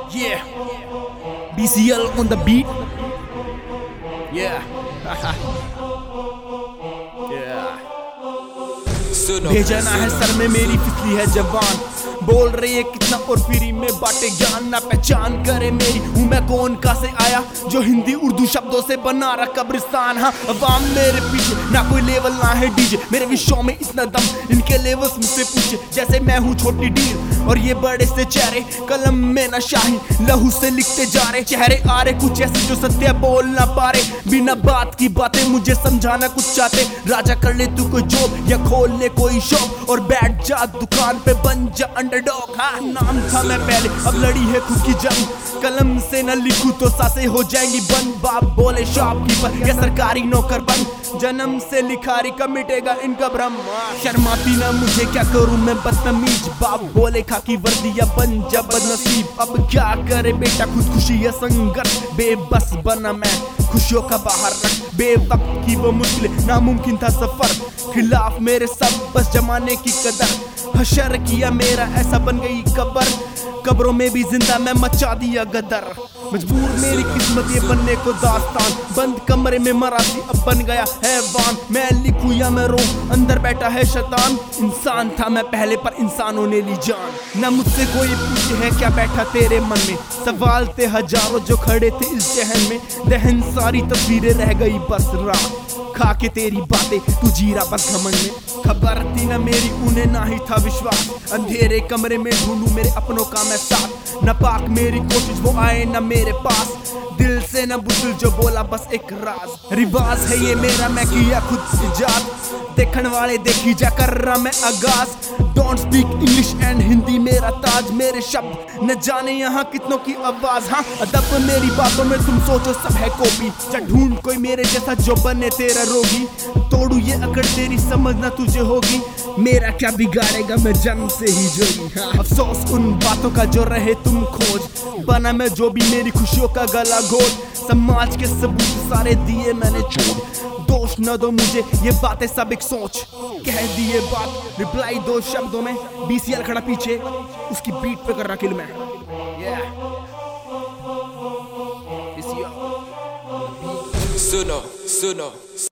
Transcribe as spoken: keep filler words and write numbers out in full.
Yeah, B C L on the beat. Yeah, yeah. भेजना है sir में मेरी फिसली है जवान, बोल रही है कितना और फ्री में बाटे ज्ञान। ना पहचान करे मेरी हूँ मैं कौन, कहाँ से आया जो हिंदी उर्दू शब्दों से बना रहा कब्रिस्तान। हाँ अवाम मेरे पीछे, ना कोई लेवल ना है डीजे, मेरे विषयों में इतना दम इनके लेवल्स मुझसे पूछे। जैसे मैं हूँ छोटी डील और ये बड़े से चेहरे, कलम में ना शाही लहू से लिखते जा रहे। चेहरे आ रहे कुछ ऐसे जो सत्य बोल ना पा रहे, बिना बात की बातें मुझे समझाना कुछ चाहते। राजा कर ले तू कोई जॉब या खोल ले कोई शॉप और बैठ जा दुकान पे बन जा अंडरडॉग। हाँ नाम था मैं पहले, अब लड़ी है खुद की जंग, कलम से न लिखूं तो सांसें हो जाएंगी बंद। बाप बोले शॉपकीपर या सरकारी नौकर बन, जन्म से लिखारी का मिटेगा इनका भ्रम। शर्माती ना मुझे क्या करूं मैं बदतमीज, बाप बोले खाकी वर्दी या बन जा बदनसीब। अब क्या करे बेटा खुद खुशी या संघर्ष, बेबस बना मैं खुशियों का बाहर रख। बेवक्त की वो मुश्किल नामुमकिन था सफर, खिलाफ मेरे सब बस जमाने की कदर। हशर किया मेरा ऐसा बन गई कब्र, कब्रों में भी जिंदा मैं मचा दिया गदर। मजबूर मेरी किस्मत ये बनने को दास्तान, बंद कमरे में मरा सी अब बन गया हैवान। मैं लिखूं या मैं रो अंदर बैठा है शैतान, इंसान था मैं पहले पर इंसानों ने ली जान। ना मुझसे कोई पूछे है क्या बैठा तेरे मन में, सवाल थे हजारों जो खड़े थे इस जहन में। दहन सारी तस्वीरें रह गई बस रात, खा के तेरी बातें तू जीरा बस घमंड में। खबर थी ना मेरी उन्हें ना ही था विश्वास, अंधेरे कमरे में ढूंढूं मेरे अपनों का मैं साथ। न पाक मेरी कोशिश वो आए न मेरे पास, दिल से न बुजुल जो बोला बस एक राज। रिवाज है ये मेरा मैं किया खुद इजाद, देखने वाले देखी जा कर रहा मैं आगाज। Don't speak English and Hindi मेरा ताज, मेरे शब्द न जाने यहाँ कितनों की आवाज। हाँ अदब मेरी बातों में तुम सोचो सब है कॉपी, जा ढूंढ कोई मेरे जैसा जो बने तेरा रोगी। तोड़ू ये अकड़ तेरी समझना तुझे होगी, मेरा क्या बिगाड़ेगा मैं जन्म से ही जोगी। हाँ अफसोस उन बातों का जो रहे तुम खोज, बना मैं जो भी मेरी खुशियों का गला घोट। समाज के सबूत सारे दिए मैंने छोड़, दोष न दो मुझे ये बातें सब एक सोच। कह दिए बात रिप्लाई दो शब्दों में, B C L खड़ा पीछे उसकी बीट पे कर रहा किल मैं। yeah. सुनो सुनो